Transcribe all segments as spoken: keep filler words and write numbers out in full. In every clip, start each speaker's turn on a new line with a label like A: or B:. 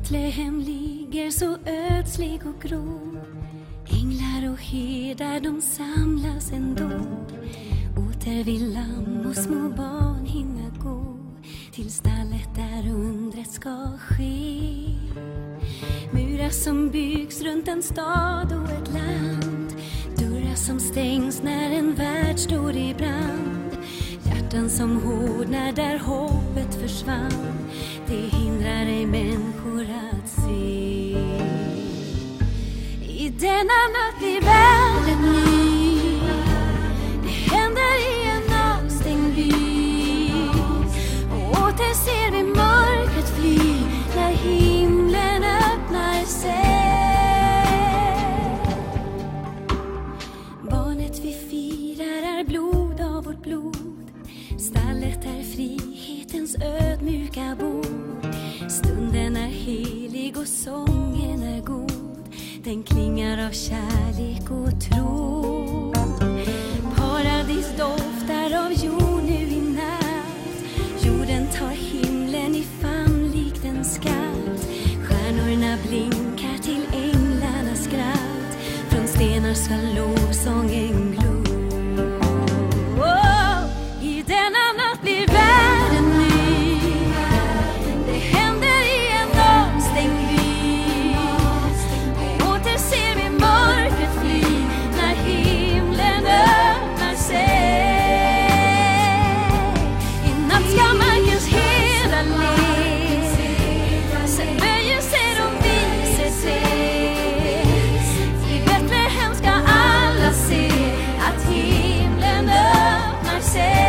A: Betlehem ligger så ödslig och grå. Änglar och herdar de samlas ändå. Åter vill lamm och små barn hinna gå till stallet där undret ska ske. Murar som byggs runt en stad och ett land. Dörrar som stängs när en värld står i brand. Hjärtan som hårdnar där hoppet försvann. Det hindrar ej människor att se. I denna natt blir världen ny. Det händer i en avstängd by. Och åter ser vi mörkret fly när himlen öppnar sig. Barnet vi firar är blod av vårt blod. Stallet är frihetens ödmjuka bord. Stunden är helig och sången är god. Den klingar av kärlek och tro. Paradis doftar av jord nu i natt. Jorden tar himlen i famn likt en skatt. Stjärnorna blinkar till änglarnas skratt. Från stenar ska lovsången glo. I denna natt blir världen ny. Det händer i en avstängd by. Åter ser vi mörkret fly när himlen öppnar sig. I natt ska markens herdar le. Sen böjer sig de vise sig. I Betlehem ska alla se att himlen öppnar sig.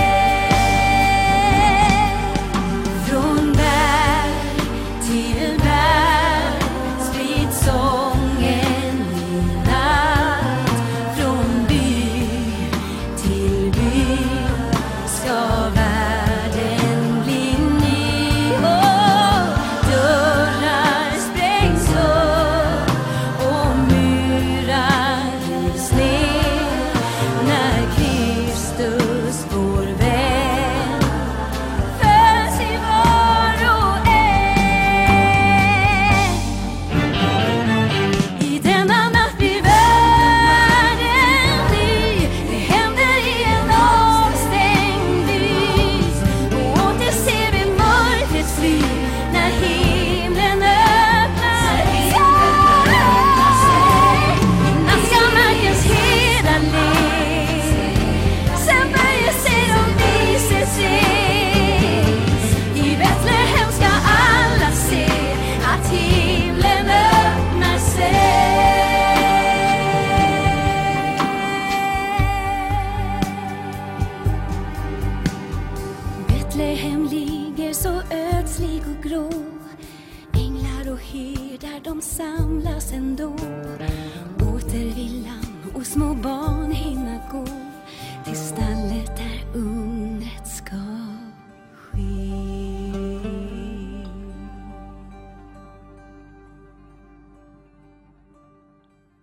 A: Betlehem ligger så ödslig och grå. Änglar och herdar de samlas ändå. Åter vill lamm och små barn hinna gå till stallet där ung.